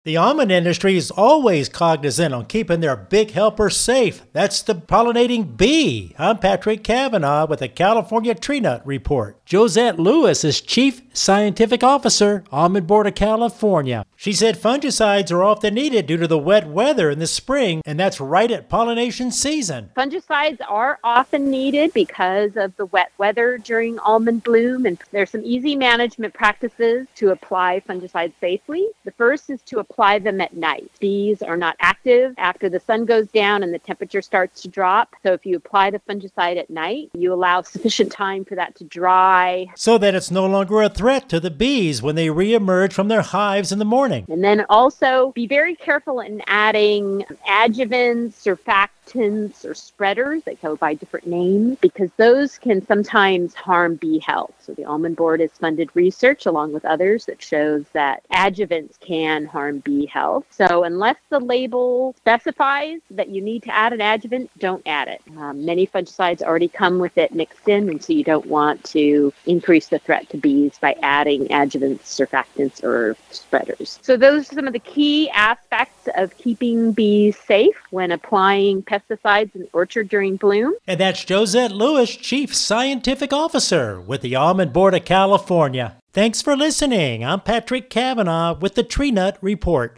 The almond industry is always cognizant on keeping their big helpers safe. That's the pollinating bee. I'm Patrick Cavanaugh with the California Tree Nut Report. Josette Lewis is Chief Scientific Officer, Almond Board of California. She said fungicides are often needed due to the wet weather in the spring, and that's right at pollination season. Fungicides are often needed because of the wet weather during almond bloom, and there's some easy management practices to apply fungicides safely. The first is to apply them at night. Bees are not active after the sun goes down and the temperature starts to drop. So if you apply the fungicide at night, you allow sufficient time for that to dry. So that it's no longer a threat to the bees when they reemerge from their hives in the morning. And then also be very careful in adding adjuvants, surfactants, or spreaders that go by different names, because those can sometimes harm bee health. So the Almond Board has funded research along with others that shows that adjuvants can harm bee health. So unless the label specifies that you need to add an adjuvant, don't add it. Many fungicides already come with it mixed in, and so you don't want to increase the threat to bees by adding adjuvants, surfactants, or spreaders. So those are some of the key aspects of keeping bees safe when applying pesticides in the orchard during bloom. And that's Josette Lewis, Chief Scientific Officer with the Almond Board of California. Thanks for listening. I'm Patrick Cavanaugh with the Tree Nut Report.